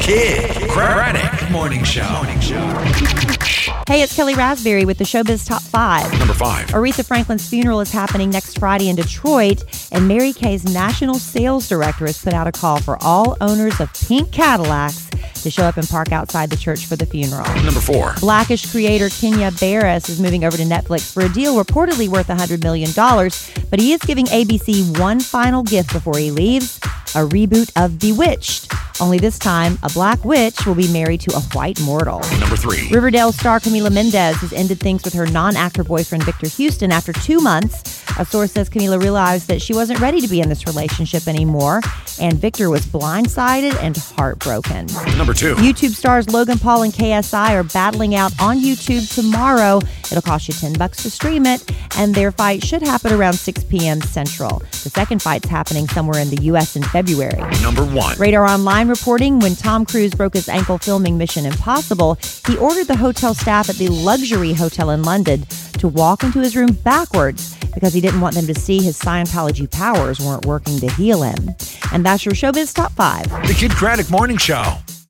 Kid Craddock Morning Show. Hey, it's Kelly Raspberry with the Showbiz Top 5. Number 5. Aretha Franklin's funeral is happening next Friday in Detroit, and Mary Kay's national sales director has put out a call for all owners of pink Cadillacs to show up and park outside the church for the funeral. Number 4. Blackish creator Kenya Barris is moving over to Netflix for a deal reportedly worth $100 million, but he is giving ABC one final gift before he leaves, a reboot of Bewitched. Only this time, a black witch will be married to a white mortal. Number 3. Riverdale star Camila Mendez has ended things with her non-actor boyfriend Victor Houston after 2 months. A source says Camila realized that she wasn't ready to be in this relationship anymore, and Victor was blindsided and heartbroken. Number 2. YouTube stars Logan Paul and KSI are battling out on YouTube tomorrow. It'll cost you $10 to stream it, and their fight should happen around 6 p.m. Central. The second fight's happening somewhere in the U.S. in February. Number 1. Radar Online reporting when Tom Cruise broke his ankle filming Mission Impossible, he ordered the hotel staff at the luxury hotel in London to walk into his room backwards because he didn't want them to see his Scientology powers weren't working to heal him. And that's your Showbiz Top 5. The Kid Craddock Morning Show.